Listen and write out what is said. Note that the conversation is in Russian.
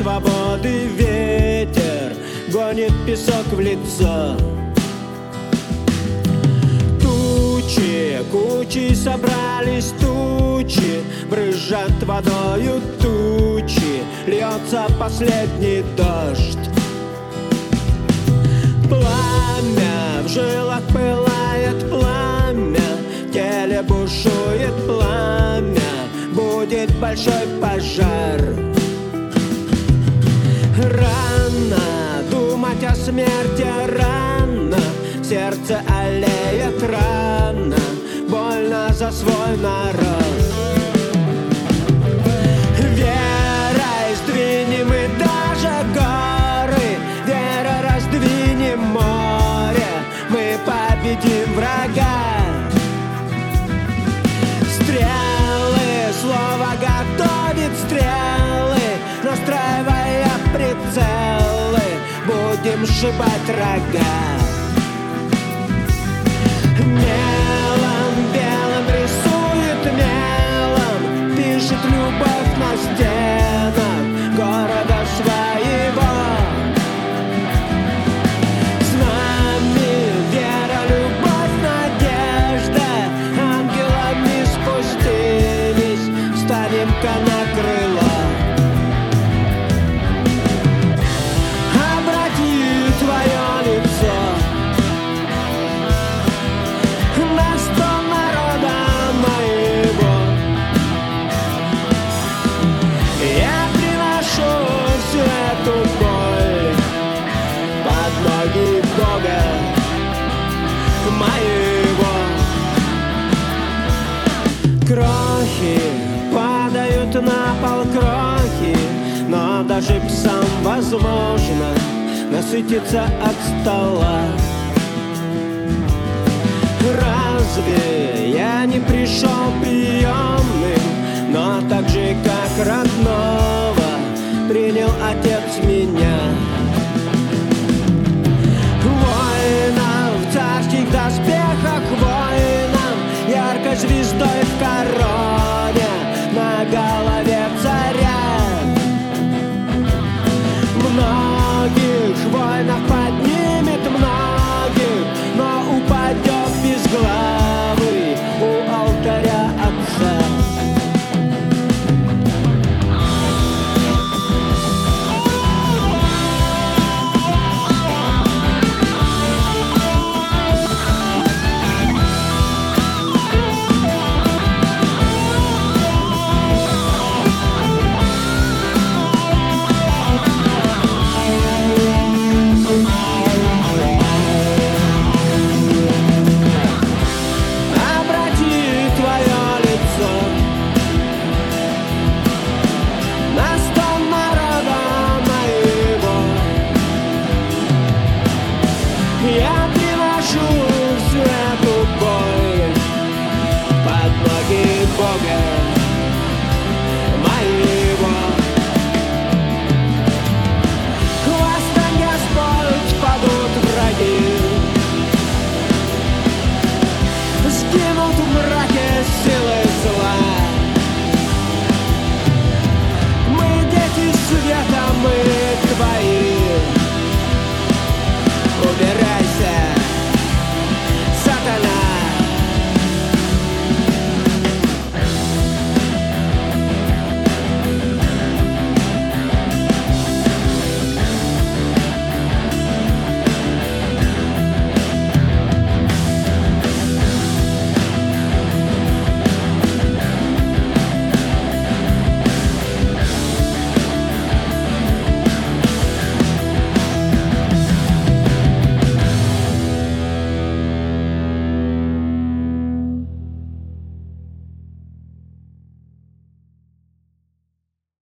свободы ветер гонит песок в лицо. Тучи, кучи собрались тучи, брызжат водою тучи, льется последний дождь. Пламя в жилах пылает пламя, в теле бушует пламя, будет большой пожар. Рано думать о смерти, рано, сердце олеет рано, больно за свой народ. Верой сдвинем мы даже горы, верой раздвинем море, мы победим врага. Стрелы, слово готовит стрелы, настраивая прицелы, будем сшибать рога. Мелом белым рисует мелом, пишет любовь на стенах города своего. С нами вера, любовь, надежда, ангелами спустились, встанем-ка на крыло. Обрати твое лицо на стон народа моего. Я приношу всю эту боль под ноги Бога моего. Крохи падают на пол, крохи, но даже псам возможно насытиться от стола. Разве я не пришел